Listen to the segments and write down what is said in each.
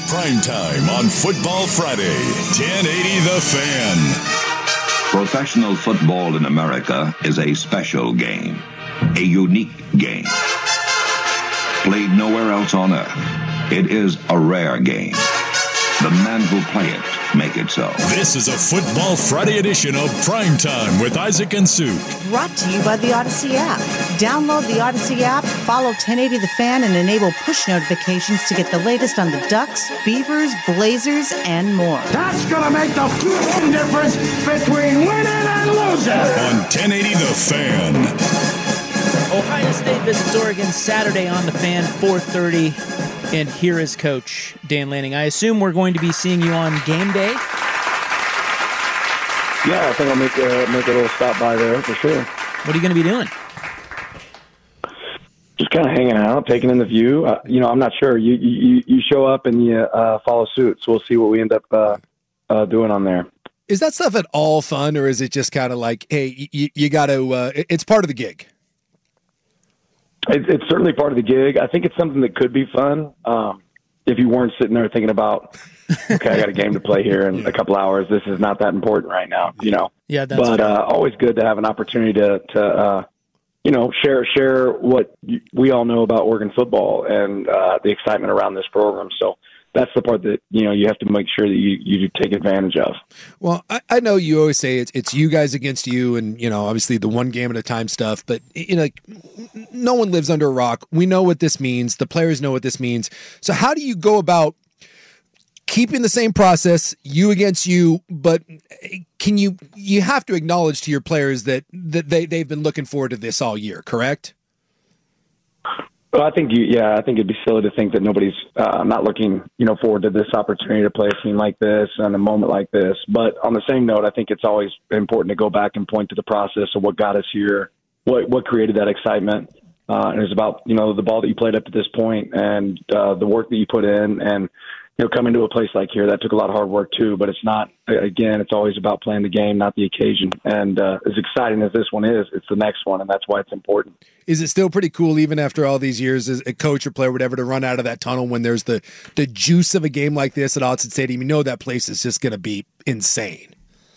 Primetime on Football Friday, 1080 The Fan. Professional football in America is a special game, a unique game. Played nowhere else on earth. It is a rare game. The men who play it make it so. This is a Football Friday edition of Primetime with Isaac and Suk. Brought to you by the Odyssey app. Download the Odyssey app, follow 1080 The Fan, and enable push notifications to get the latest on the Ducks, Beavers, Blazers, and more. That's going to make the difference between winning and losing. On 1080 The Fan. Ohio State visits Oregon Saturday on The Fan, 4:30. And here is Coach Dan Lanning. I assume we're going to be seeing you on game day? Yeah, I think I'll make a little stop by there for sure. What are you going to be doing? Just kind of hanging out, taking in the view. I'm not sure. You show up and you follow suit, so we'll see what we end up doing on there. Is that stuff at all fun, or is it just kind of like, hey, you got to? It's part of the gig. It's certainly part of the gig. I think it's something that could be fun if you weren't sitting there thinking about, okay, I got a game to play here in a couple hours. This is not that important right now, Yeah, that's but always good to have an opportunity to share what we all know about Oregon football and the excitement around this program. So that's the part that, you have to make sure that you take advantage of. Well, I know you always say it's you guys against you and, obviously the one game at a time stuff, but, no one lives under a rock. We know what this means. The players know what this means. So how do you go about keeping the same process, you against you, but you have to acknowledge to your players that they've been looking forward to this all year, correct? Well, I think it'd be silly to think that nobody's not looking, forward to this opportunity to play a team like this and a moment like this. But on the same note, I think it's always important to go back and point to the process of what got us here, what created that excitement. And it's about, the ball that you played up to this point and the work that you put in and, coming to a place like here, that took a lot of hard work too, but it's not, again, it's always about playing the game, not the occasion. And as exciting as this one is, it's the next one, and that's why it's important. Is it still pretty cool, even after all these years, as a coach or player, whatever, to run out of that tunnel when there's the juice of a game like this at Autzen Stadium? That place is just going to be insane.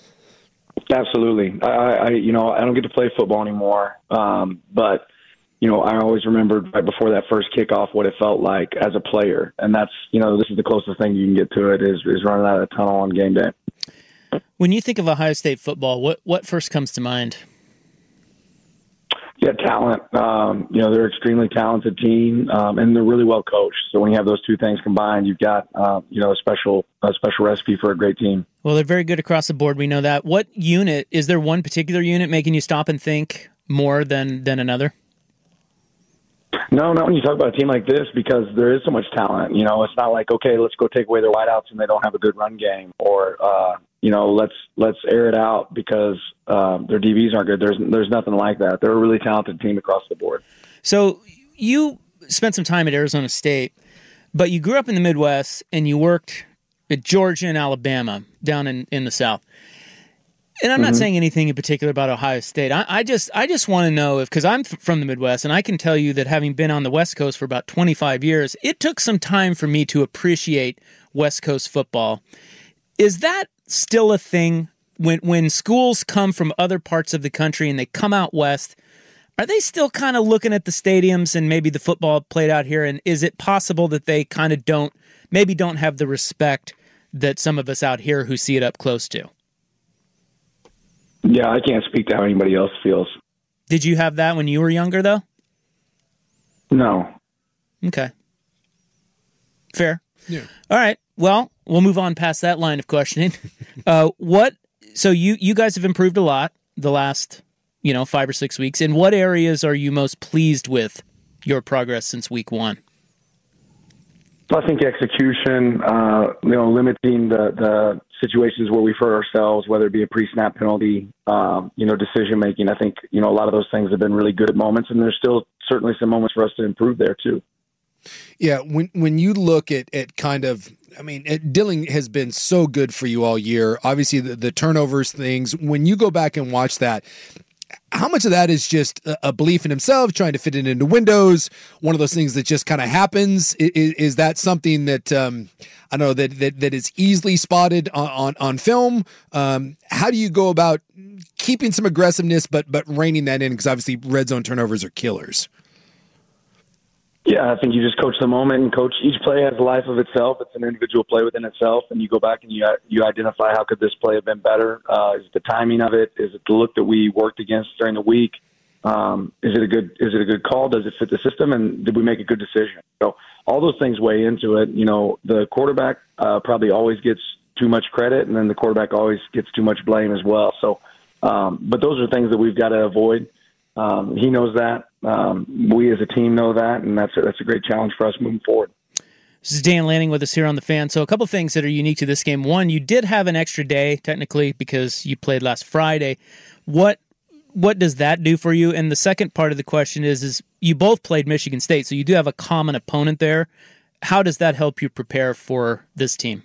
Absolutely. I don't get to play football anymore, but I always remembered right before that first kickoff what it felt like as a player. And that's, this is the closest thing you can get to it is running out of the tunnel on game day. When you think of Ohio State football, what first comes to mind? Yeah, talent. They're an extremely talented team, and they're really well coached. So when you have those two things combined, you've got, a special recipe for a great team. Well, they're very good across the board. We know that. What unit, is there one particular unit making you stop and think more than another? No, not when you talk about a team like this, because there is so much talent. It's not like, okay, let's go take away their wideouts and they don't have a good run game, or let's air it out because their DBs aren't good. There's nothing like that. They're a really talented team across the board. So you spent some time at Arizona State, but you grew up in the Midwest and you worked at Georgia and Alabama down in the South. And I'm not saying anything in particular about Ohio State. I just want to know because I'm from the Midwest, and I can tell you that having been on the West Coast for about 25 years, it took some time for me to appreciate West Coast football. Is that still a thing when schools come from other parts of the country and they come out west? Are they still kind of looking at the stadiums and maybe the football played out here? And is it possible that they kind of don't have the respect that some of us out here who see it up close to? Yeah, I can't speak to how anybody else feels. Did you have that when you were younger, though? No. Okay. Fair. Yeah. All right. Well, we'll move on past that line of questioning. So you guys have improved a lot the last, 5 or 6 weeks. In what areas are you most pleased with your progress since week one? I think execution, limiting the situations where we've hurt ourselves, whether it be a pre-snap penalty, decision-making. I think, a lot of those things have been really good at moments, and there's still certainly some moments for us to improve there too. Yeah, when you look at kind of, Dilling has been so good for you all year. Obviously, the turnovers things, when you go back and watch that, how much of that is just a belief in himself, trying to fit it into windows? One of those things that just kind of happens. Is that something that I don't know that is easily spotted on film? How do you go about keeping some aggressiveness, but reining that in? Because obviously, red zone turnovers are killers. Yeah, I think you just coach the moment, and coach each play has a life of itself. It's an individual play within itself, and you go back and you identify how could this play have been better. Is it the timing of it? Is it the look that we worked against during the week? Is it a good call? Does it fit the system? And did we make a good decision? So all those things weigh into it. You know, the quarterback probably always gets too much credit, and then the quarterback always gets too much blame as well. So, but those are things that we've got to avoid. He knows that. We as a team know that, and that's a great challenge for us moving forward. This is Dan Lanning with us here on The Fan. So a couple things that are unique to this game. One, you did have an extra day, technically, because you played last Friday. What does that do for you? And the second part of the question is you both played Michigan State, so you do have a common opponent there. How does that help you prepare for this team?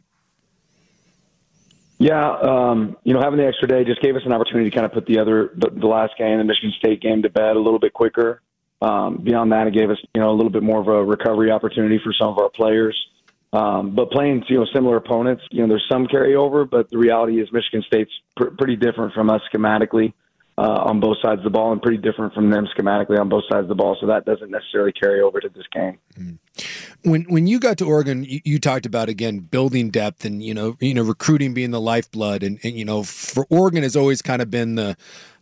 Yeah, having the extra day just gave us an opportunity to kind of put the last game, the Michigan State game, to bed a little bit quicker. Beyond that, it gave us, a little bit more of a recovery opportunity for some of our players. But playing, similar opponents, there's some carryover, but the reality is Michigan State's pretty different from us schematically on both sides of the ball, and pretty different from them schematically on both sides of the ball. So that doesn't necessarily carry over to this game. When you got to Oregon, you talked about, again, building depth and, recruiting being the lifeblood. And for Oregon has always kind of been the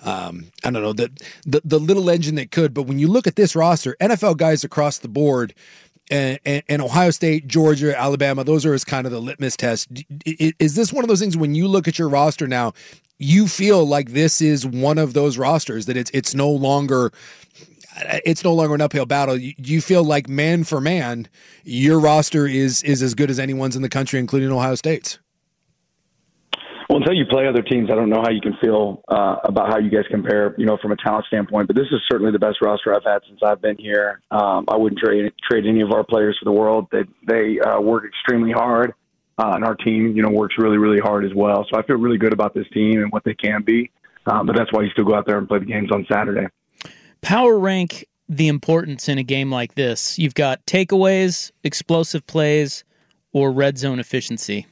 little engine that could. But when you look at this roster, NFL guys across the board, and Ohio State, Georgia, Alabama, those are as kind of the litmus test. Is this one of those things when you look at your roster now, you feel like this is one of those rosters that it's no longer an uphill battle? You feel like man for man, your roster is as good as anyone's in the country, including Ohio State's? Well, until you play other teams, I don't know how you can feel about how you guys compare, from a talent standpoint. But this is certainly the best roster I've had since I've been here. I wouldn't trade any of our players for the world. They work extremely hard, and our team, works really, really hard as well. So I feel really good about this team and what they can be. But that's why you still go out there and play the games on Saturday. Power rank the importance in a game like this. You've got takeaways, explosive plays, or red zone efficiency.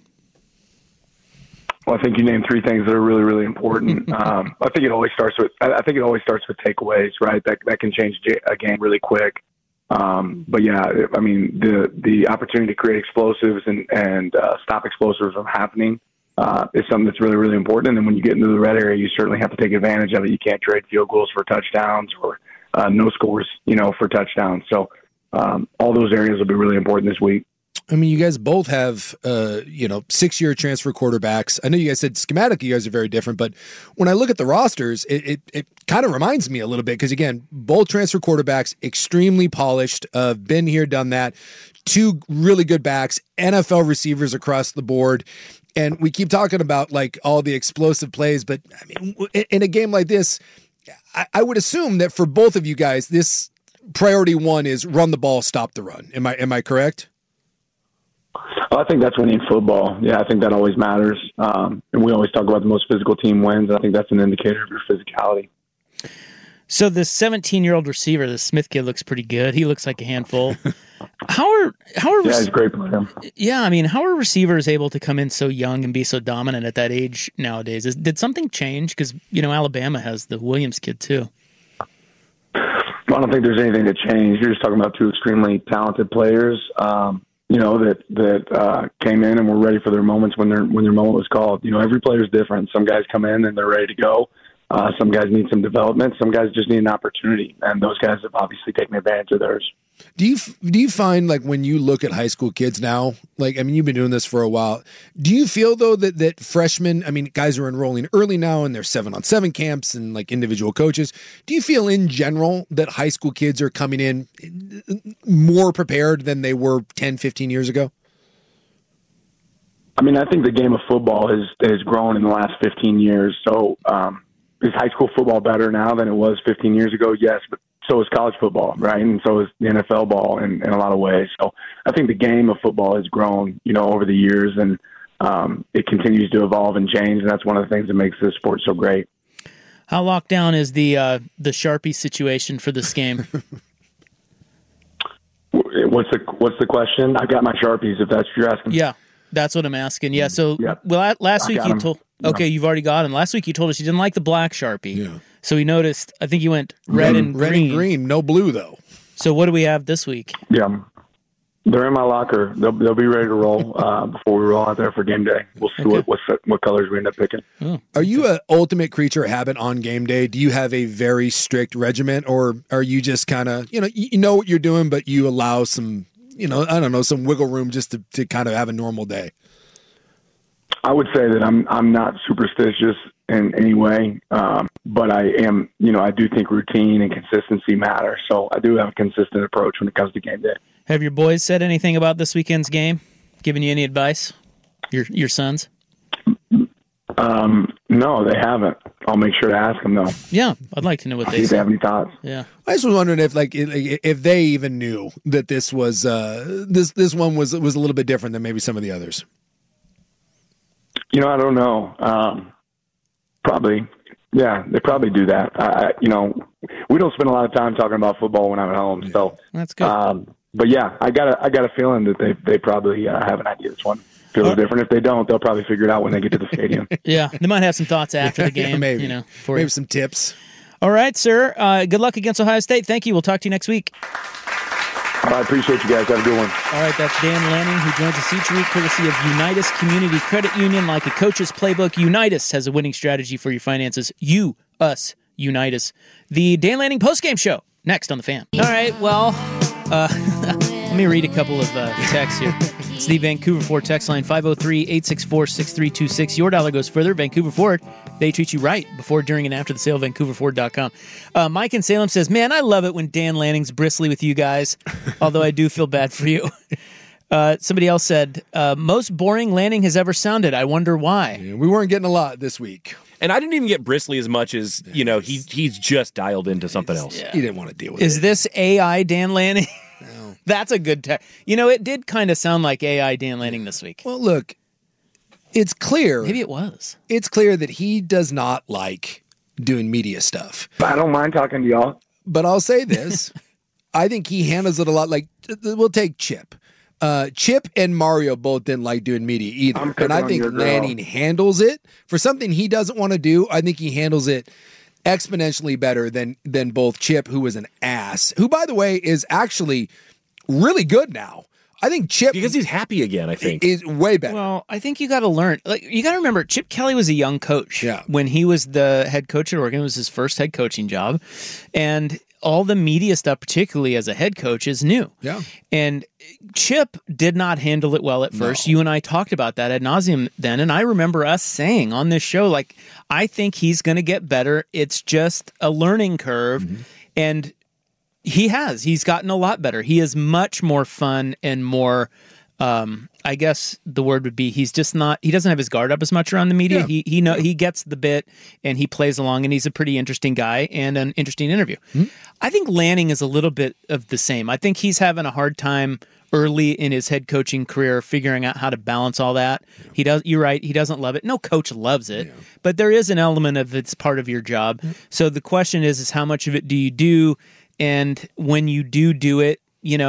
Well, I think you named three things that are really, really important. I think it always starts with takeaways, right? That can change a game really quick. But yeah, I mean, the opportunity to create explosives and stop explosives from happening is something that's really, really important. And then when you get into the red area, you certainly have to take advantage of it. You can't trade field goals for touchdowns or no scores, for touchdowns. So all those areas will be really important this week. I mean, you guys both have, 6-year transfer quarterbacks. I know you guys said schematically you guys are very different, but when I look at the rosters, it kind of reminds me a little bit because, again, both transfer quarterbacks, extremely polished, been here, done that, two really good backs, NFL receivers across the board. And we keep talking about, like, all the explosive plays, but, I mean, in a game like this, I would assume that for both of you guys, this priority one is run the ball, stop the run. Am I correct? I think that's winning football. Yeah, I think that always matters. And we always talk about the most physical team wins. I think that's an indicator of your physicality. So the 17-year-old receiver, the Smith kid, looks pretty good. He looks like a handful. How are yeah, he's a great player. Yeah, I mean, how are receivers able to come in so young and be so dominant at that age nowadays? Did something change? Because, Alabama has the Williams kid too. I don't think there's anything that changed. You're just talking about two extremely talented players. That came in and were ready for their moments when their moment was called. Every player is different. Some guys come in and they're ready to go. Some guys need some development. Some guys just need an opportunity, and those guys have obviously taken advantage of theirs. Do you find, like, when you look at high school kids now, like, I mean, you've been doing this for a while. Do you feel, though, that freshmen, I mean, guys are enrolling early now and they're 7-on-7 camps and, like, individual coaches. Do you feel in general that high school kids are coming in more prepared than they were 10, 15 years ago? I mean, I think the game of football has grown in the last 15 years. So is high school football better now than it was 15 years ago? Yes, but so is college football, right? And so is the NFL ball in a lot of ways. So I think the game of football has grown, over the years, and it continues to evolve and change. And that's one of the things that makes this sport so great. How locked down is the Sharpie situation for this game? What's the question? I got my Sharpies, if that's what you're asking. Yeah, that's what I'm asking. Yeah, so last week you told... Okay, you've already got him. Last week you told us you didn't like the black Sharpie. Yeah. So we noticed, I think you went red and green. Red and green, no blue, though. So what do we have this week? Yeah. They're in my locker. They'll be ready to roll before we roll out there for game day. We'll see what colors we end up picking. Oh. Are you an ultimate creature of habit on game day? Do you have a very strict regiment, or are you just kind of, you know what you're doing, but you allow some, I don't know, some wiggle room just to kind of have a normal day? I would say that I'm not superstitious in any way, but I am, I do think routine and consistency matter. So I do have a consistent approach when it comes to game day. Have your boys said anything about this weekend's game? Given you any advice? Your sons? No, they haven't. I'll make sure to ask them though. Yeah, I'd like to know what they say. If they have any thoughts. Yeah, I just was wondering if they even knew that this was this one was a little bit different than maybe some of the others. I don't know. Probably. Yeah, they probably do that. We don't spend a lot of time talking about football when I'm at home. Yeah. So that's good. But yeah, I got a feeling that they probably have an idea this one feels different. If they don't, they'll probably figure it out when they get to the stadium. Yeah, they might have some thoughts after the game. Maybe. Maybe some tips. All right, sir. Good luck against Ohio State. Thank you. We'll talk to you next week. I appreciate you guys. Have a good one. All right, that's Dan Lanning, who joins us each week courtesy of Unitas Community Credit Union. Like a coach's playbook, Unitas has a winning strategy for your finances. You, us, Unitas. The Dan Lanning postgame show, next on The Fan. All right, well, let me read a couple of texts here. It's the Vancouver Ford text line, 503-864-6326. Your dollar goes further. Vancouver Ford, they treat you right before, during, and after the sale. VancouverFord.com. Mike in Salem says, man, I love it when Dan Lanning's bristly with you guys, although I do feel bad for you. Somebody else said, most boring Lanning has ever sounded. I wonder why. Yeah, we weren't getting a lot this week. And I didn't even get bristly as much as, he's just dialed into something else. Yeah. He didn't want to deal with it. Is this AI Dan Lanning? No. That's a good text. It did kind of sound like AI Dan Lanning this week. Well, look, it's clear. Maybe it was. It's clear that he does not like doing media stuff. I don't mind talking to y'all. But I'll say this. I think he handles it a lot like, we'll take Chip. Chip and Mario both didn't like doing media either. And I think Lanning handles it. For something he doesn't want to do, I think he handles it exponentially better than both Chip, who was an ass, who, by the way, is actually really good now. I think Chip, because he's happy again, I think, is way better. Well, I think you got to learn. You got to remember, Chip Kelly was a young coach when he was the head coach at Oregon. It was his first head coaching job, and all the media stuff, particularly as a head coach, is new. Yeah, and Chip did not handle it well at first. No. You and I talked about that ad nauseum then, and I remember us saying on this show, I think he's going to get better. It's just a learning curve, and he's gotten a lot better. He is much more fun and more, I guess the word would be, he doesn't have his guard up as much around the media. Yeah. He gets the bit and he plays along, and he's a pretty interesting guy and an interesting interview. I think Lanning is a little bit of the same. I think he's having a hard time early in his head coaching career figuring out how to balance all that. You're right, he doesn't love it. No coach loves it, but there is an element of it's part of your job. So the question is how much of it do you do? And when you do it,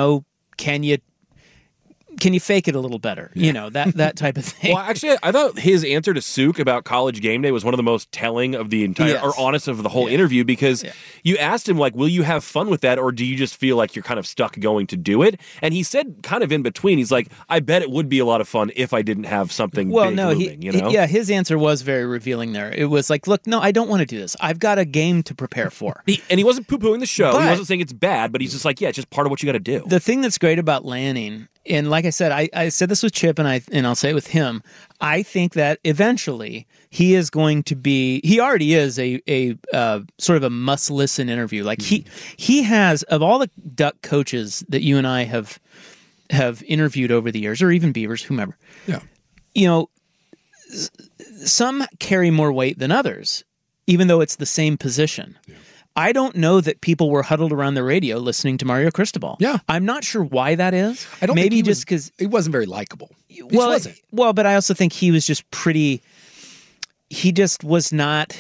can you fake it a little better? That type of thing. Well, actually, I thought his answer to Suk about College Game Day was one of the most telling of the entire, or honest of the whole interview, because you asked him, will you have fun with that, or do you just feel like you're kind of stuck going to do it? And he said kind of in between, he's like, I bet it would be a lot of fun if I didn't have something big looming, his answer was very revealing there. It was like, look, no, I don't want to do this. I've got a game to prepare for. And he wasn't poo-pooing the show. He wasn't saying it's bad, but he's just like, it's just part of what you got to do. The thing that's great about Lanning, and like I said, I said this with Chip, and I'll say it with him. I think that eventually he is going to be. He already is a sort of a must listen interview. Like he has, of all the Duck coaches that you and I have interviewed over the years, or even Beavers, whomever. Yeah. Some carry more weight than others, even though it's the same position. Yeah. I don't know that people were huddled around the radio listening to Mario Cristobal. Yeah. I'm not sure why that is. I don't Maybe think just because he wasn't very likable. Well, but I also think he was just pretty. He just was not.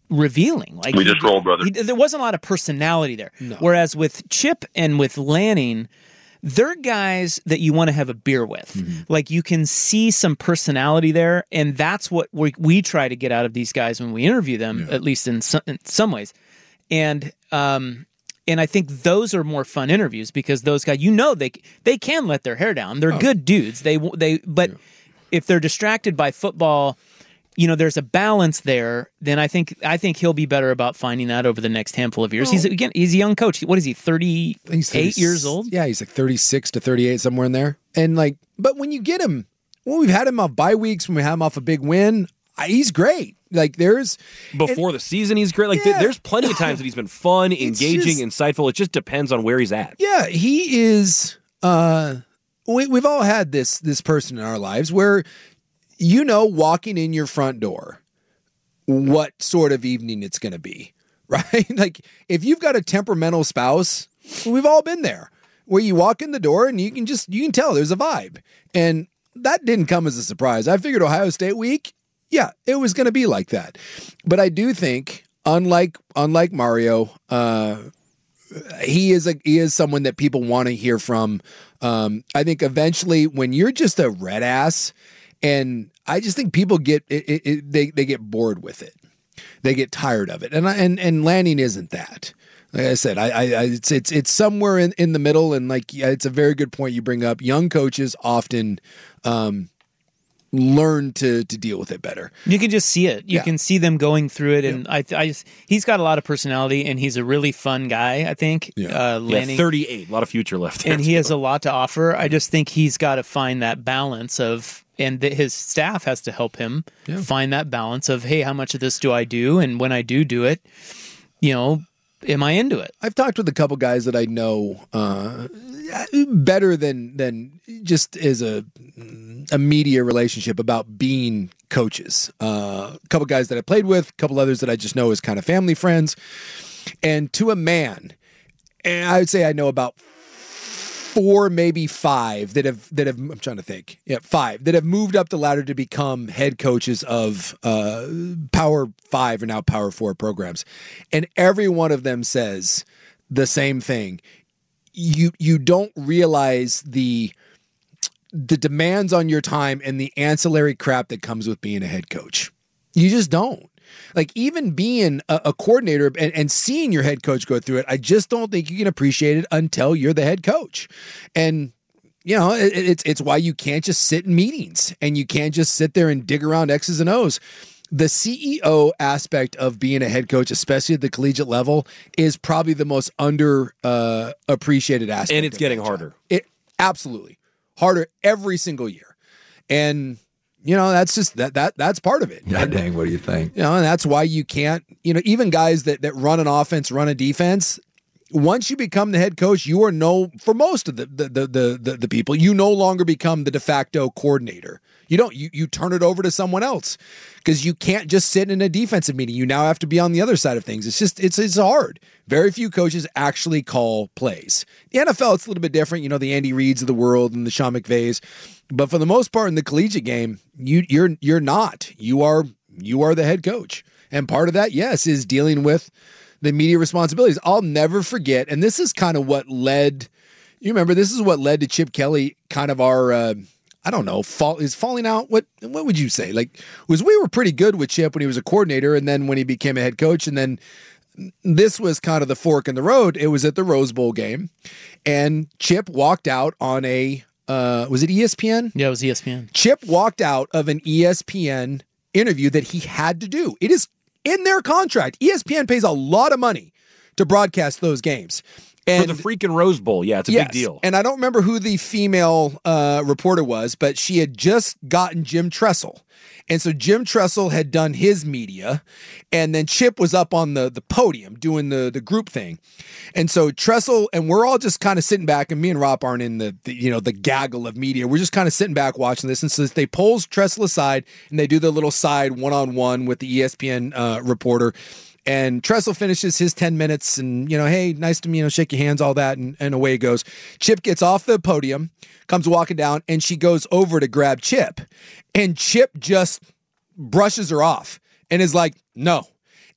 revealing. Like we just roll, brother. There wasn't a lot of personality there. No. Whereas with Chip and with Lanning, they're guys that you want to have a beer with. Mm-hmm. Like you can see some personality there, and that's what we try to get out of these guys when we interview them, at least in some ways. And I think those are more fun interviews because those guys, they can let their hair down. They're good dudes. But if they're distracted by football, there's a balance there. Then I think he'll be better about finding that over the next handful of years. He's a young coach. What is he? 38 years old? Yeah, he's like 36 to 38, somewhere in there. And but when you get him, when we've had him off bye weeks, when we have him off a big win, he's great. Like before the season, he's great. Like there's plenty of times that he's been fun, engaging, insightful. It just depends on where he's at. Yeah, he is. We've all had this person in our lives where, walking in your front door, what sort of evening it's going to be, right? Like if you've got a temperamental spouse, we've all been there, where you walk in the door and you can tell there's a vibe, and that didn't come as a surprise. I figured Ohio State week. Yeah, it was going to be like that. But I do think, unlike Mario, he is someone that people want to hear from. I think eventually, when you're just a red ass, and I just think people get they get bored with it, they get tired of it, and Lanning isn't that. Like I said, it's somewhere in the middle, and it's a very good point you bring up. Young coaches often learn to deal with it better. You can just see it. You can see them going through it, and he's got a lot of personality, and he's a really fun guy, I think. Lanning, 38, a lot of future left there. And he has a lot to offer. I just think he's got to find that balance of, and his staff has to help him find that balance of, hey, how much of this do I do? And when I do it, am I into it? I've talked with a couple guys that I know better than just as a media relationship about being coaches. A couple guys that I played with, a couple others that I just know as kind of family friends. And to a man, and I would say I know about 4, maybe 5 that have I'm trying to think. Yeah, 5 that have moved up the ladder to become head coaches of Power 5 or now Power 4 programs. And every one of them says the same thing. You don't realize the demands on your time and the ancillary crap that comes with being a head coach. You just don't. Like even being a coordinator and seeing your head coach go through it, I just don't think you can appreciate it until you're the head coach. And it's why you can't just sit in meetings and you can't just sit there and dig around X's and O's. The CEO aspect of being a head coach, especially at the collegiate level, is probably the most appreciated aspect. And it's getting harder. It absolutely harder every single year. And that's just that's part of it. God dang, what do you think? And that's why you can't, even guys that run an offense, run a defense, once you become the head coach, you are for most of the people, you no longer become the de facto coordinator. You turn it over to someone else because you can't just sit in a defensive meeting. You now have to be on the other side of things. It's hard. Very few coaches actually call plays. The NFL, it's a little bit different. The Andy Reids of the world and the Sean McVays. But for the most part in the collegiate game, you're not. You are the head coach. And part of that, yes, is dealing with the media responsibilities. I'll never forget, and this is kind of what led, this is what led to Chip Kelly, kind of our falling out. What would you say? We were pretty good with Chip when he was a coordinator, and then when he became a head coach, and then this was kind of the fork in the road. It was at the Rose Bowl game, and Chip walked out on was it ESPN? Yeah, it was ESPN. Chip walked out of an ESPN interview that he had to do. It is in their contract. ESPN pays a lot of money to broadcast those games. And for the freaking Rose Bowl, yeah, it's a big deal. And I don't remember who the female reporter was, but she had just gotten Jim Tressel. And so Jim Tressel had done his media, and then Chip was up on the podium doing the group thing. And so Tressel, and we're all just kind of sitting back, and me and Rob aren't in the gaggle of media. We're just kind of sitting back watching this. And so they pull Tressel aside, and they do the little side one-on-one with the ESPN reporter. And Tressel finishes his 10 minutes and, hey, nice to, shake your hands, all that, and away it goes. Chip gets off the podium, comes walking down, and she goes over to grab Chip. And Chip just brushes her off and is like, no.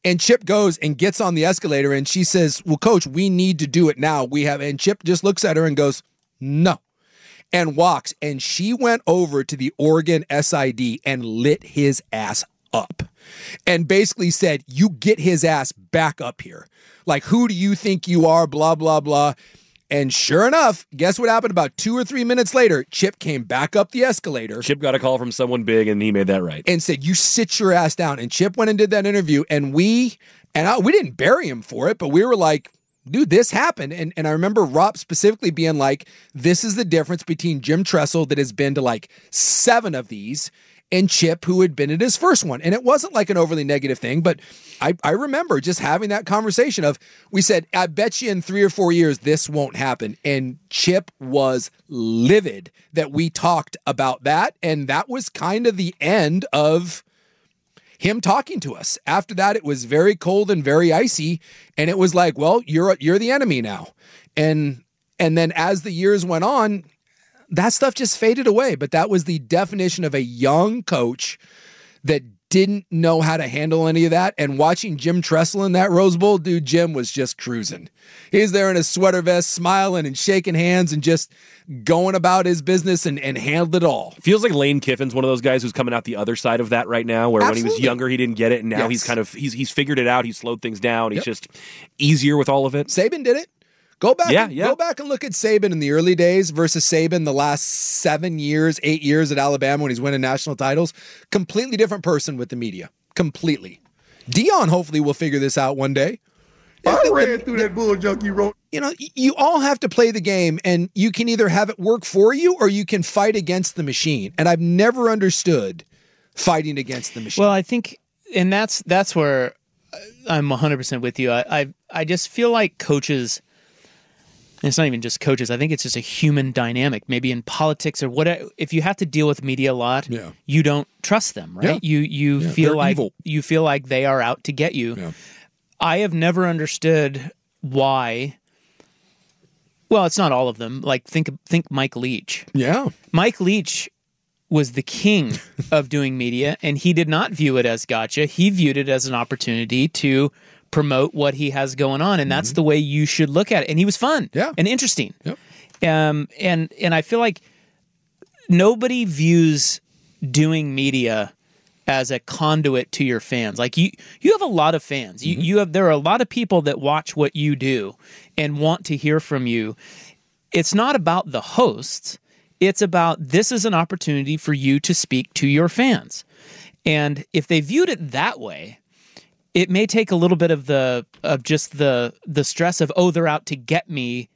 And Chip goes and gets on the escalator, and she says, well, Coach, we need to do it now. And Chip just looks at her and goes, no, and walks. And she went over to the Oregon SID and lit his ass up and basically said, you get his ass back up here. Like, who do you think you are? Blah, blah, blah. And sure enough, guess what happened about 2 or 3 minutes later? Chip came back up the escalator. Chip got a call from someone big, and he made that right. And said, you sit your ass down. And Chip went and did that interview, and we didn't bury him for it, but we were like, dude, this happened. And I remember Rob specifically being like, this is the difference between Jim Tressel that has been to like 7 of these and Chip, who had been at his first one. And it wasn't like an overly negative thing, but I remember just having that conversation of, we said, I bet you in 3 or 4 years, this won't happen. And Chip was livid that we talked about that. And that was kind of the end of him talking to us. After that, it was very cold and very icy. And it was like, well, you're the enemy now. And then as the years went on, that stuff just faded away. But that was the definition of a young coach that didn't know how to handle any of that. And watching Jim Tressel in that Rose Bowl, dude, Jim was just cruising. He's there in a sweater vest, smiling and shaking hands and just going about his business and handled it all. Feels like Lane Kiffin's one of those guys who's coming out the other side of that right now, where Absolutely. when he was younger, he didn't get it. And now he's figured it out. He's slowed things down. He's just easier with all of it. Saban did it. Go back Go back and look at Saban in the early days versus Saban the last 7 years, 8 years at Alabama when he's winning national titles. Completely different person with the media. Completely. Dion hopefully will figure this out one day. I ran through that bull junk you wrote. You know, you all have to play the game, and you can either have it work for you or you can fight against the machine. And I've never understood fighting against the machine. Well, I think, and that's where I'm 100% with you. I just feel like coaches, and it's not even just coaches, I think it's just a human dynamic, maybe in politics or whatever. If you have to deal with media a lot, you don't trust them, right? You feel like evil. You feel like they are out to get you. Yeah. I have never understood why. Well, it's not all of them. Like think Mike Leach. Yeah. Mike Leach was the king of doing media, and he did not view it as gotcha. He viewed it as an opportunity to promote what he has going on, and that's the way you should look at it. And he was fun and interesting. Yep. And I feel like nobody views doing media as a conduit to your fans. Like you have a lot of fans. There are a lot of people that watch what you do and want to hear from you. It's not about the hosts. It's about, this is an opportunity for you to speak to your fans. And if they viewed it that way, it may take a little bit of the stress of, oh, they're out to get me.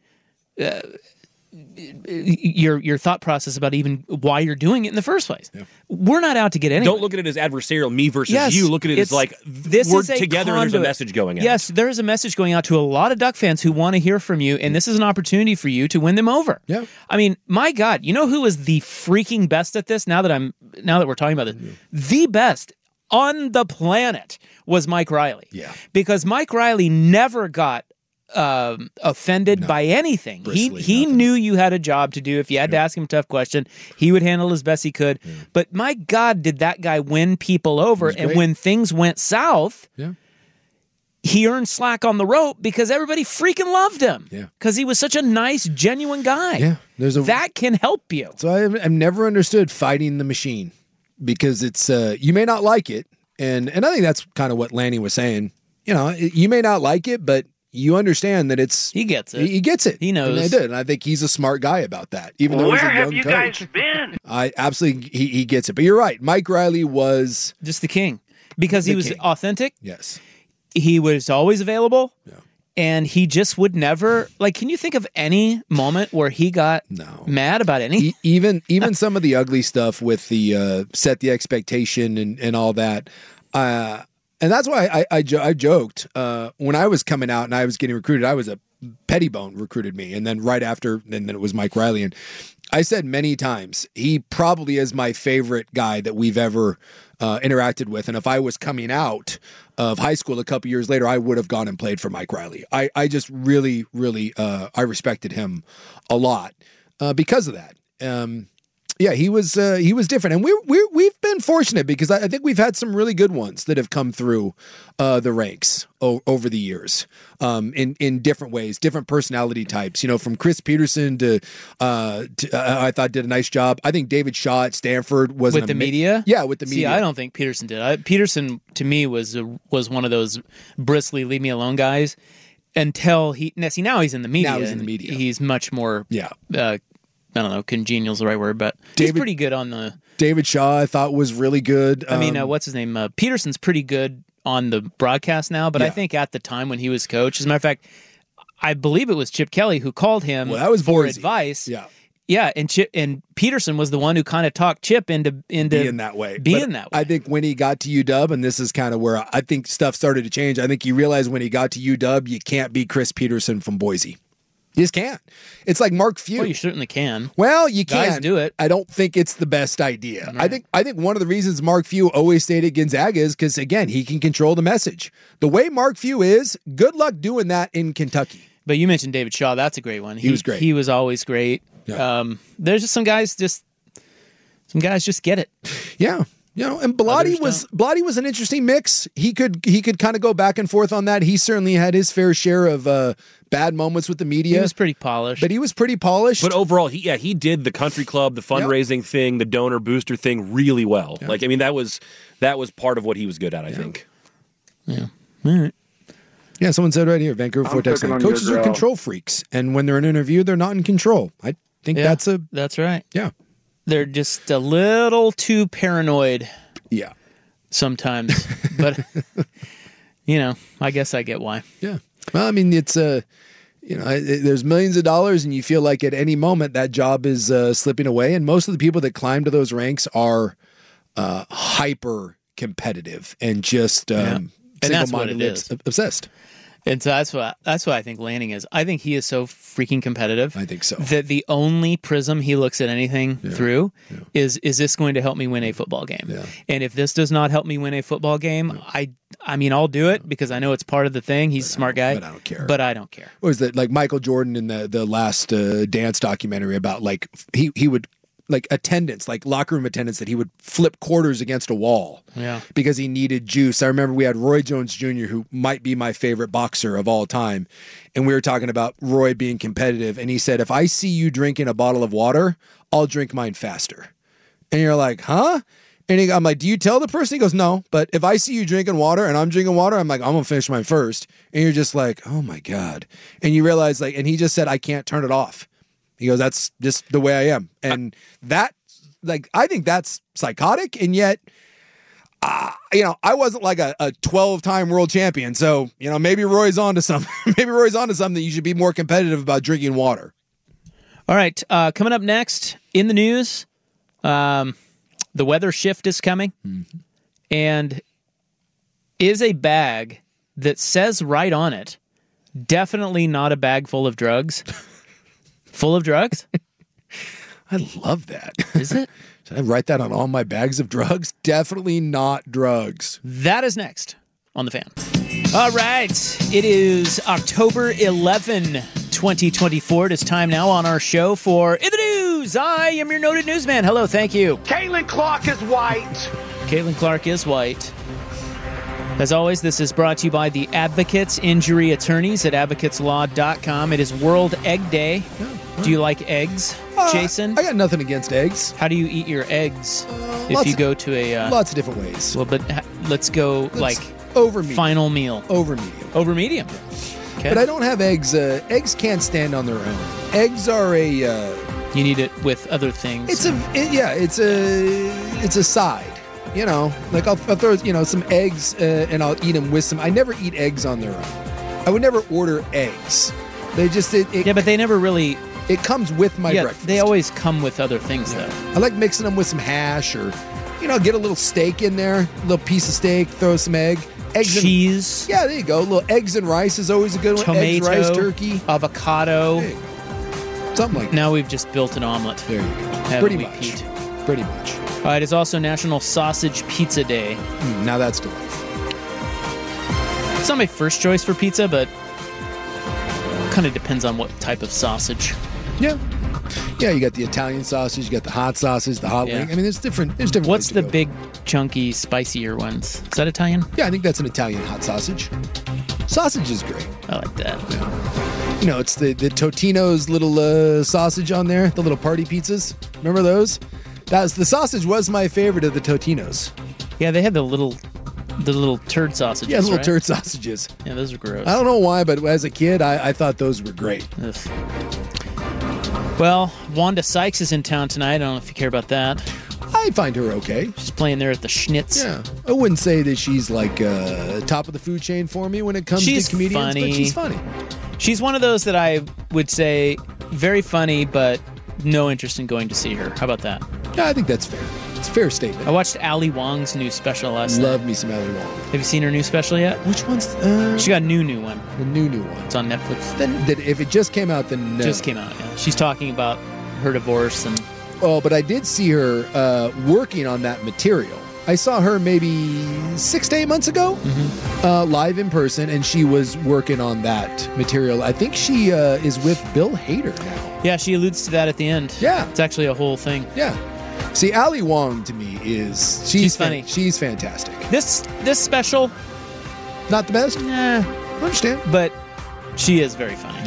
Your thought process about even why you're doing it in the first place. Yeah. We're not out to get anyone. Don't look at it as adversarial, me versus you. Look at it as like, we're together and there's a message going out. Yes, there is a message going out to a lot of Duck fans who want to hear from you, and this is an opportunity for you to win them over. Yeah. I mean, my God, you know who is the freaking best at this? Now that we're talking about this, the best on the planet was Mike Riley. Yeah. Because Mike Riley never got offended by anything. He knew you had a job to do. If you had to ask him a tough question, he would handle as best he could. Yeah. But my God, did that guy win people over? And when things went south, he earned slack on the rope because everybody freaking loved him. Yeah. Because he was such a nice, genuine guy. Yeah. That can help you. So I've never understood fighting the machine, because it's you may not like it, and I think that's kind of what Lanny was saying. You know, you may not like it, but you understand that he gets it. He gets it. He knows. And I did. And I think he's a smart guy about that. Even though he's a young Where have you coach. guys been? I absolutely he gets it. But you're right. Mike Riley was just the king because he was authentic. Yes. He was always available. Yeah. And he just would never, like, can you think of any moment where he got mad about anything? Even some of the ugly stuff with the set the expectation and all that. And that's why I joked when I was coming out and I was getting recruited. I was a Pettibone recruited me, and then right after, and then it was Mike Riley. And I said many times, he probably is my favorite guy that we've ever interacted with. And if I was coming out of high school a couple years later, I would have gone and played for Mike Riley. I just really, really, I respected him a lot because of that. Yeah, he was different, and we've been fortunate because I think we've had some really good ones that have come through the ranks over the years in different ways, different personality types. From Chris Peterson to I thought did a nice job. I think David Shaw at Stanford was with the media. Yeah, with the media. See, I don't think Peterson did. Peterson to me was one of those bristly leave me alone guys until now he's in the media. Now he's in the media. He's much more. Yeah. I don't know, congenial is the right word, but he's pretty good on the... David Shaw, I thought, was really good. What's his name? Peterson's pretty good on the broadcast now, but I think at the time when he was coach, as a matter of fact, I believe it was Chip Kelly who called him for advice. Yeah. Yeah, and Peterson was the one who kind of talked Chip into being that way. I think when he got to UW, and this is kind of where I think stuff started to change, I think he realized when he got to UW, you can't be Chris Peterson from Boise. You just can't. It's like Mark Few. Well, you certainly can. Well, you can. Guys do it. I don't think it's the best idea. Right. I think one of the reasons Mark Few always stayed at Gonzaga is because, again, he can control the message. The way Mark Few is, good luck doing that in Kentucky. But you mentioned David Shaw. That's a great one. He was great. He was always great. Yeah. There's just some guys just get it. Yeah. And Bellotti was an interesting mix. He could kind of go back and forth on that. He certainly had his fair share of bad moments with the media. He was pretty polished. But overall, he did the country club, the fundraising thing, the donor booster thing really well. Yeah. Like, I mean, that was part of what he was good at, I think. Yeah. All right. Yeah, someone said right here, Vancouver Vortex line, coaches are control freaks, and when they're in an interview, they're not in control. I think that's right. Yeah. They're just a little too paranoid. Yeah. Sometimes. But, I guess I get why. Yeah. Well, I mean, it's, there's millions of dollars and you feel like at any moment that job is slipping away. And most of the people that climb to those ranks are hyper competitive and just and that's what it is. Obsessed. And so that's what I think Lanning is. I think he is so freaking competitive. I think so. That the only prism he looks at anything through is this going to help me win a football game? Yeah. And if this does not help me win a football game, I mean, I'll do it because I know it's part of the thing. He's a smart guy. But I don't care. But I don't care. What was that? Like Michael Jordan in the last dance documentary about like he would like attendance, like locker room attendance, that he would flip quarters against a wall because he needed juice. I remember we had Roy Jones Jr., who might be my favorite boxer of all time. And we were talking about Roy being competitive. And he said, if I see you drinking a bottle of water, I'll drink mine faster. And you're like, huh? And I'm like, do you tell the person? He goes, no. But if I see you drinking water and I'm drinking water, I'm like, I'm going to finish mine first. And you're just like, oh my God. And you realize and he just said, I can't turn it off. He goes, that's just the way I am. And that, I think that's psychotic. And yet, I wasn't like a 12-time world champion. So, maybe Roy's on to something. Maybe Roy's on to something that you should be more competitive about drinking water. All right. Coming up next in the news, the weather shift is coming. Mm-hmm. And is a bag that says right on it, definitely not a bag full of drugs. Full of drugs? I love that. Is it? Should I write that on all my bags of drugs? Definitely not drugs. That is next on The Fan. All right. It is October 11, 2024. It is time now on our show for In the News. I am your noted newsman. Hello, thank you. Caitlin Clark is white. Caitlin Clark is white. As always, this is brought to you by the Advocates Injury Attorneys at advocateslaw.com. It is World Egg Day. Do you like eggs, Jason? I got nothing against eggs. How do you eat your eggs if you go to a... lots of different ways. Well, but let's go over medium. Final meal. Over medium. Over medium. Yeah. Okay. But I don't have eggs. Eggs can't stand on their own. Eggs are a... you need it with other things. It's a side. I'll throw some eggs and I'll eat them with some. I never eat eggs on their own. I would never order eggs. They just but they never really. It comes with my breakfast. They always come with other things though. I like mixing them with some hash or, get a little steak in there, a little piece of steak, throw some egg, eggs, cheese. Yeah, there you go. A little eggs and rice is always a good one. Tomato, eggs, rice, turkey, avocado. Something like that. Now we've just built an omelet. There you go. Pretty much. Pretty much. It is also National Sausage Pizza Day. Now that's delightful. It's not my first choice for pizza, but it kind of depends on what type of sausage. Yeah. Yeah, you got the Italian sausage, you got the hot sausage, the hot wing. I mean, there's different. What's ways to the go. big, chunky, spicier ones? Is that Italian? Yeah, I think that's an Italian hot sausage. Sausage is great. I like that. You know, it's the Totino's little sausage on there, the little party pizzas. Remember those? The sausage was my favorite of the Totino's. Yeah, they had the little turd sausages. Yeah, little right? turd sausages. Yeah, those are gross. I don't know why, but as a kid, I thought those were great. Ugh. Well, Wanda Sykes is in town tonight. I don't know if you care about that. I find her okay. She's playing there at the Schnitz. Yeah, I wouldn't say that she's like top of the food chain for me when it comes to comedians, funny. but she's funny. She's one of those that I would say very funny, but no interest in going to see her. How about that? Yeah, I think that's fair. It's a fair statement. I watched Ali Wong's new special last night. Love me some Ali Wong. Have you seen her new special yet? Which one's? She got a new one. The new one. It's on Netflix. Then if it just came out, then no. Just came out. Yeah. She's talking about her divorce and. Oh, but I did see her working on that material. I saw her maybe 6 to 8 months ago, live in person, and she was working on that material. I think she is with Bill Hader now. Yeah, she alludes to that at the end. Yeah. It's actually a whole thing. Yeah. See, Ali Wong to me is she's funny. She's fantastic. This special, not the best. Nah, I understand, but she is very funny.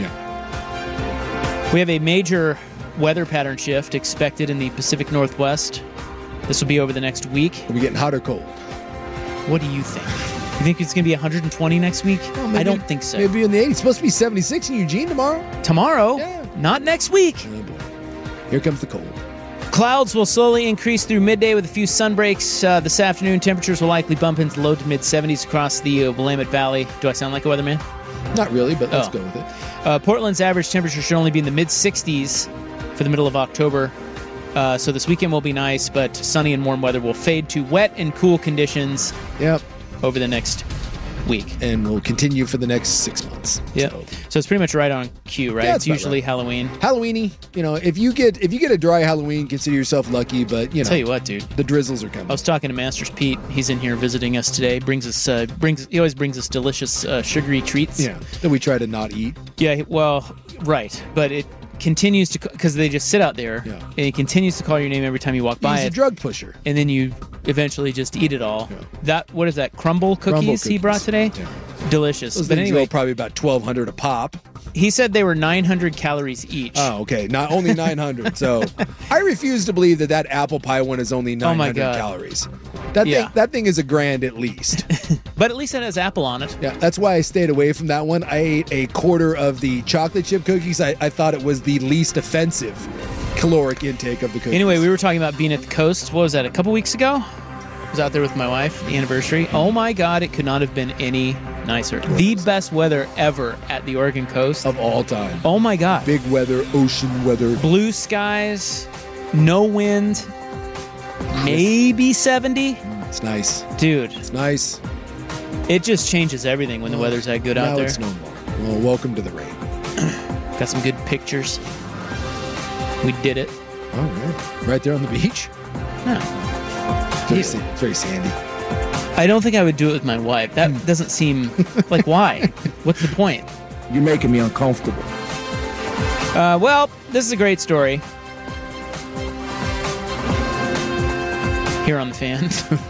Yeah. We have a major weather pattern shift expected in the Pacific Northwest. This will be over the next week. Are we getting hot or cold? What do you think? You think it's going to be 120 next week? Well, maybe, I don't think so. Maybe in the 80s. It's supposed to be 76 in Eugene tomorrow. Tomorrow? Yeah. Not next week. Oh boy. Here comes the cold. Clouds will slowly increase through midday with a few sun breaks. This afternoon, temperatures will likely bump into low to mid-70s across the Willamette Valley. Do I sound like a weatherman? Not really, but let's go with it. Portland's average temperature should only be in the mid-60s for the middle of October. So this weekend will be nice, but sunny and warm weather will fade to wet and cool conditions over the next week. And will continue for the next 6 months. Yeah. So it's pretty much right on cue, right? Yeah, it's usually right. Halloween. Halloweeny, if you get a dry Halloween, consider yourself lucky, but Tell you what, dude. The drizzles are coming. I was talking to Masters Pete. He's in here visiting us today. He always brings us delicious sugary treats. Yeah. That we try to not eat. Yeah, well, right. But it continues to, because they just sit out there, and it continues to call your name every time you walk by He's it. a drug pusher. And then you eventually just eat it all. Yeah. What is that? Crumble cookies he brought today? Yeah. Delicious. Those but things anyway, go probably about 1,200 a pop. He said they were 900 calories each. Oh, okay. Not only 900. So I refuse to believe that apple pie one is only 900 calories. That thing is $1,000 at least. But at least it has apple on it. Yeah, that's why I stayed away from that one. I ate a quarter of the chocolate chip cookies. I thought it was the least offensive caloric intake of the cookies. Anyway, we were talking about being at the coast. What was that, a couple weeks ago? I was out there with my wife, the anniversary. Oh my God, it could not have been any nicer. The best weather ever at the Oregon coast. Of all time. Oh my God. Big weather, ocean weather. Blue skies, no wind, maybe 70. It's nice. Dude. It's nice. It just changes everything when the weather's that good out there. Now it's no more. Well, welcome to the rain. Got some good pictures. We did it. All right. Right there on the beach? No. It's very sandy. I don't think I would do it with my wife. That doesn't seem like, why? What's the point? You're making me uncomfortable. Well, this is a great story. Here on the Fan.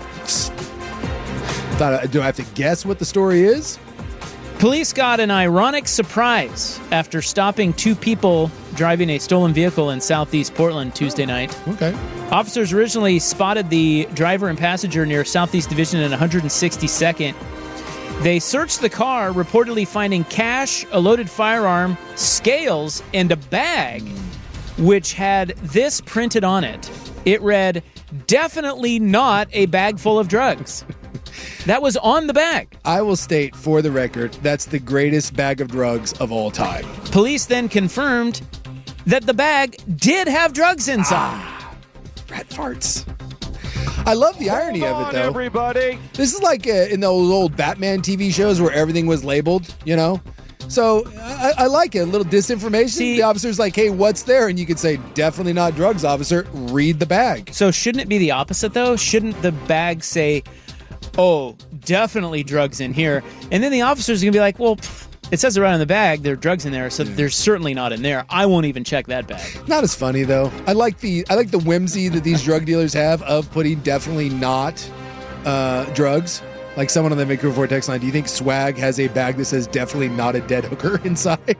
Do I have to guess what the story is? Police got an ironic surprise after stopping two people driving a stolen vehicle in southeast Portland Tuesday night. Okay. Officers originally spotted the driver and passenger near Southeast Division and 162nd. They searched the car, reportedly finding cash, a loaded firearm, scales, and a bag, which had this printed on it. It read, "Definitely not a bag full of drugs." That was on the bag. I will state for the record, that's the greatest bag of drugs of all time. Police then confirmed that the bag did have drugs inside. Rat farts. I love the irony of it, though. Everybody. This is like in those old Batman TV shows where everything was labeled, So I like it. A little disinformation. See, the officer's like, hey, what's there? And you could say, definitely not drugs, officer. Read the bag. So shouldn't it be the opposite, though? Shouldn't the bag say, oh, definitely drugs in here? And then the officer's going to be like, well, It says it right on the bag. There are drugs in there, so there's certainly not in there. I won't even check that bag. Not as funny though. I like the whimsy that these drug dealers have of putting definitely not drugs. Like someone on the Vancouver Ford text line, do you think Swag has a bag that says definitely not a dead hooker inside?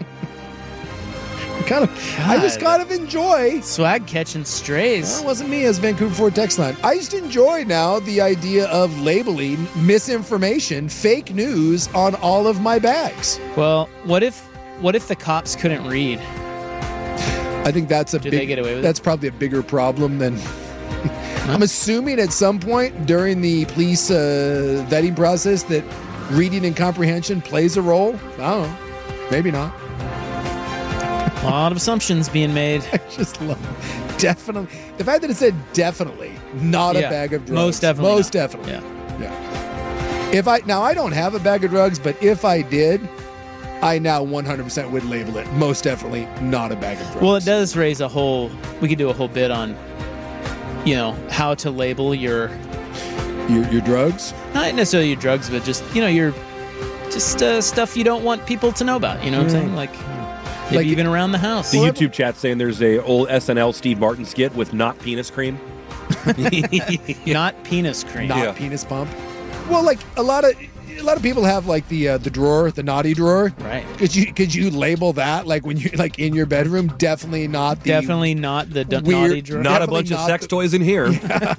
I just kind of enjoy Swag catching strays. Well, it wasn't me as Vancouver Ford text line. I just enjoy now the idea of labeling misinformation, fake news on all of my bags. Well, what if the cops couldn't read? I think that's they get away with that's probably a bigger problem than. I'm assuming at some point during the police vetting process that reading and comprehension plays a role. I don't know. Maybe not. A lot of assumptions being made. I just love definitely the fact that it said definitely not a bag of drugs. Most definitely. Most definitely. Yeah. If I don't have a bag of drugs, but if I did, I now 100% would label it most definitely not a bag of drugs. Well, it does raise we could do a whole bit on, how to label your drugs. Not necessarily your drugs, but just your stuff you don't want people to know about. You know what I'm saying? Like even around the house. The YouTube chat saying there's a old SNL Steve Martin skit with not penis cream. Not penis cream. Not penis pump. Well, like a lot of people have like the drawer, the naughty drawer. Right. Could you label that like when you're like in your bedroom? Definitely not the naughty drawer. Not a bunch of sex toys in here. Yeah.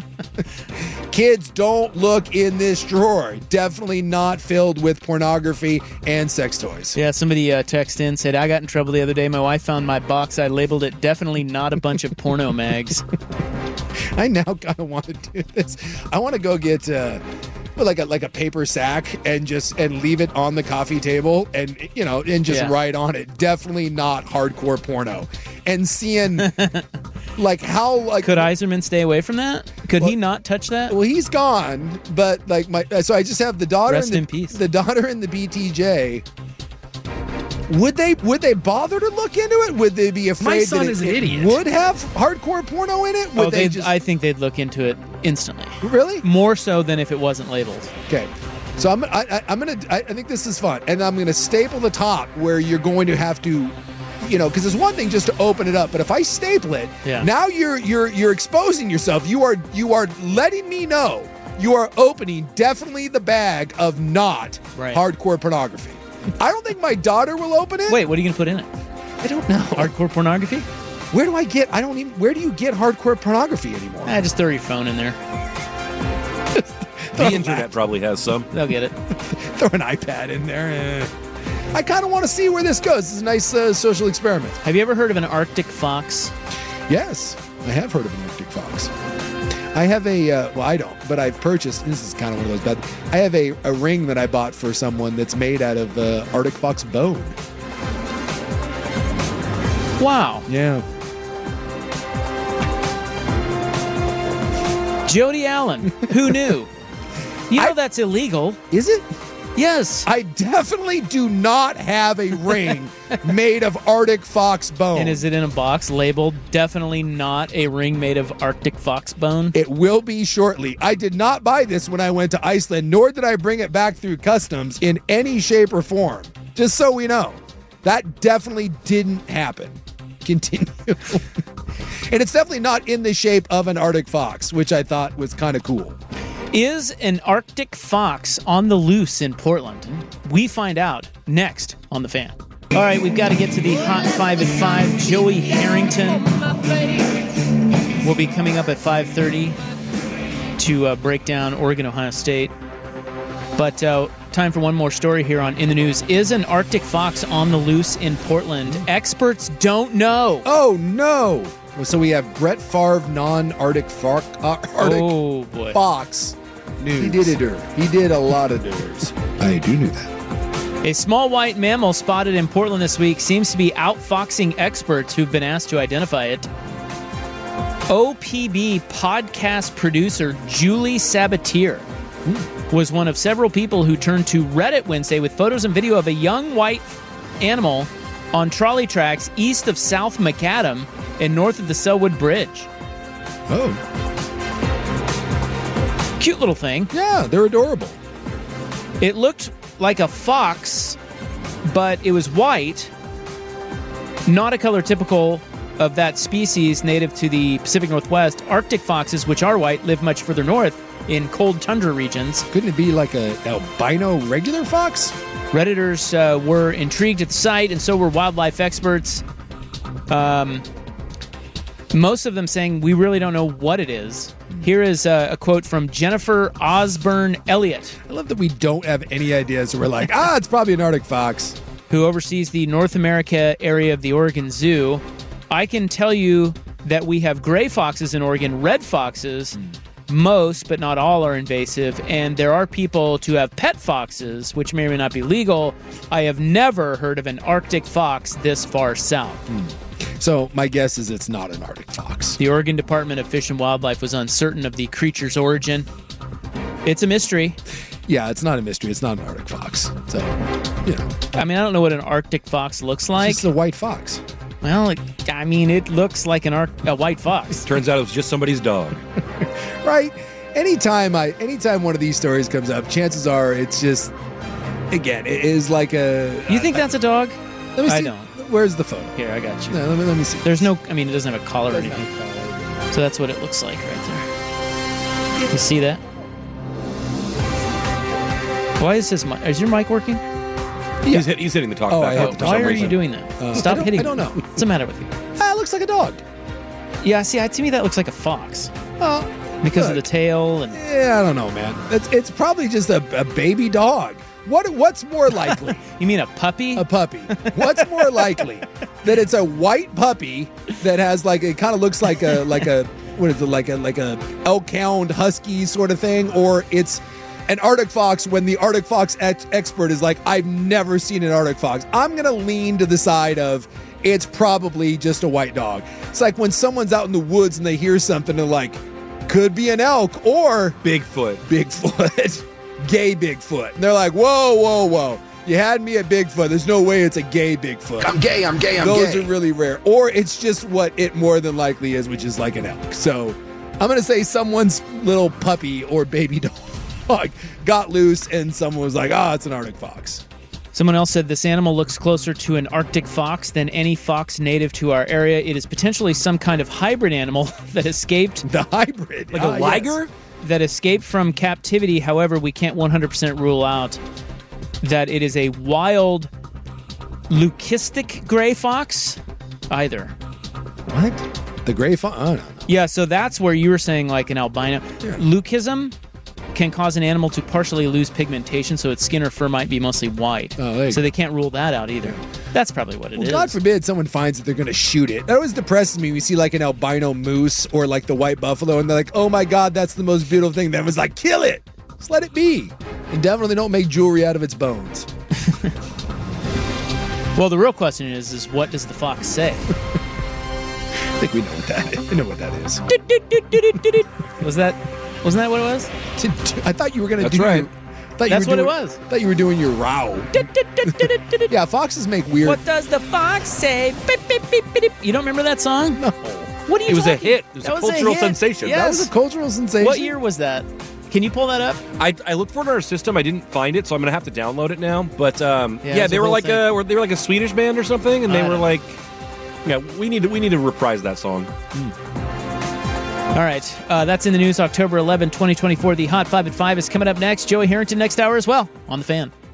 Kids, don't look in this drawer. Definitely not filled with pornography and sex toys. Yeah, somebody texted in, said, I got in trouble the other day. My wife found my box. I labeled it definitely not a bunch of porno mags. I now kind of want to do this. I want to go get like a paper sack and leave it on the coffee table and write on it definitely not hardcore porno, and seeing like how could Iserman stay away from that? Could he not touch that? Well, he's gone, but so I just have the daughter. Rest in peace. The daughter and the BTJ. Would they bother to look into it? Would they be afraid My son that is an idiot. Would have hardcore porno in it? Would I think they'd look into it instantly. Really? More so than if it wasn't labeled. Okay. So I think this is fun, and I'm gonna staple the top where you're going to have to, because it's one thing just to open it up, but if I staple it, now you're exposing yourself. You are letting me know you are opening definitely the bag of not hardcore pornography. I don't think my daughter will open it. Wait, what are you gonna put in it? I don't know. Hardcore pornography? Where do you get hardcore pornography anymore? Just throw your phone in there. The internet probably has some. They'll get it. Throw an iPad in there. I kind of want to see where this goes. This is a nice social experiment. Have you ever heard of an Arctic fox? Yes, I have heard of an Arctic fox. I have I don't, but I've purchased, and this is kind of one of those bad, I have a ring that I bought for someone that's made out of Arctic fox bone. Wow. Yeah. Jody Allen, who knew? That's illegal. Is it? Yes. I definitely do not have a ring made of Arctic fox bone. And is it in a box labeled definitely not a ring made of Arctic fox bone? It will be shortly. I did not buy this when I went to Iceland, nor did I bring it back through customs in any shape or form. Just so we know. That definitely didn't happen. Continue. And it's definitely not in the shape of an Arctic fox, which I thought was kind of cool. Is an Arctic fox on the loose in Portland? We find out next on The Fan. All right, we've got to get to the Hot 5 at 5. Joey Harrington will be coming up at 5:30 to break down Oregon, Ohio State. But time for one more story here on In the News. Is an Arctic fox on the loose in Portland? Experts don't know. Oh, no. So we have Brett Favre, non-Arctic fox news. He did it. He did a lot of doers. I do know that. A small white mammal spotted in Portland this week seems to be outfoxing experts who've been asked to identify it. OPB podcast producer Julie Sabatier was one of several people who turned to Reddit Wednesday with photos and video of a young white animal on trolley tracks east of South Macadam and north of the Selwood Bridge. Oh. Cute little thing. Yeah, they're adorable. It looked like a fox but it was white, not a color typical of that species native to the Pacific Northwest. Arctic foxes, which are white, live much further north in cold tundra regions. Couldn't it be like a albino regular fox? Redditors were intrigued at the sight, and so were wildlife experts. Most of them saying, we really don't know what it is. Here is a quote from Jennifer Osborne Elliott. I love that we don't have any ideas. So we're like, it's probably an Arctic fox. Who oversees the North America area of the Oregon Zoo. I can tell you that we have gray foxes in Oregon, red foxes. Most, but not all, are invasive, and there are people to have pet foxes, which may or may not be legal. I have never heard of an Arctic fox this far south. So my guess is it's not an Arctic fox. The Oregon Department of Fish and Wildlife was uncertain of the creature's origin. It's a mystery. Yeah, it's not a mystery. It's not an Arctic fox. So, I mean, I don't know what an Arctic fox looks like. It's just a white fox. Well, it looks like a white fox. Turns out it was just somebody's dog. Right? Anytime one of these stories comes up, chances are it's just, again, it is like a... You think that's a dog? Let me see. I don't. Where's the photo? Here, I got you. No, let me see. There's no... I mean, it doesn't have a collar or anything. So that's what it looks like right there. You see that? Why is your mic working? Yeah. He's hitting the talk back. Why are you doing that? Stop hitting. I don't know. What's the matter with you? It looks like a dog. Yeah, see, to me that looks like a fox. Because of the tail and... Yeah, I don't know, man. It's probably just a baby dog. What's more likely? You mean a puppy? A puppy. What's more likely? That it's a white puppy that has it kind of looks like a what is it, like a elk hound husky sort of thing, or it's an Arctic fox when the Arctic fox expert is like, I've never seen an Arctic fox. I'm going to lean to the side of it's probably just a white dog. It's like when someone's out in the woods and they hear something, they're like, could be an elk or Bigfoot. Gay Bigfoot. And they're like, whoa. You had me at Bigfoot. There's no way it's a gay Bigfoot. I'm gay. Those are really rare. Or it's just what it more than likely is, which is like an elk. So I'm going to say someone's little puppy or baby dog got loose and someone was like, it's an Arctic fox. Someone else said this animal looks closer to an Arctic fox than any fox native to our area. It is potentially some kind of hybrid animal that escaped. The hybrid? Like a liger? Yes. That escaped from captivity. However, we can't 100% rule out that it is a wild leucistic gray fox either. What? The gray fox? Oh, no. Yeah, so that's where you were saying like an albino. Yeah. Leucism can cause an animal to partially lose pigmentation, so its skin or fur might be mostly white. So they can't rule that out either. That's probably what it is. God forbid someone finds that they're going to shoot it. That always depresses me. We see like an albino moose or like the white buffalo, and they're like, oh my God, that's the most beautiful thing. Then was like, kill it. Just let it be. And definitely don't make jewelry out of its bones. Well, the real question is what does the fox say? I think we know what that is. I know what that is. Wasn't that what it was? I thought you were going to do... Right. That's what it was. I thought you were doing your row. Yeah, foxes make weird... What does the fox say? Beep, beep, beep, beep. You don't remember that song? No. What are you It was a talking? hit. It was a cultural sensation. Yes. That was a cultural sensation? What year was that? Can you pull that up? I looked for it in our system. I didn't find it, so I'm going to have to download it now. But it's they a were whole like thing. they were like a Swedish band or something, and they were don't like, yeah, we need to reprise that song. All right, that's in the news. October 11, 2024. The Hot 5 at 5 is coming up next. Joey Harrington next hour as well on The Fan.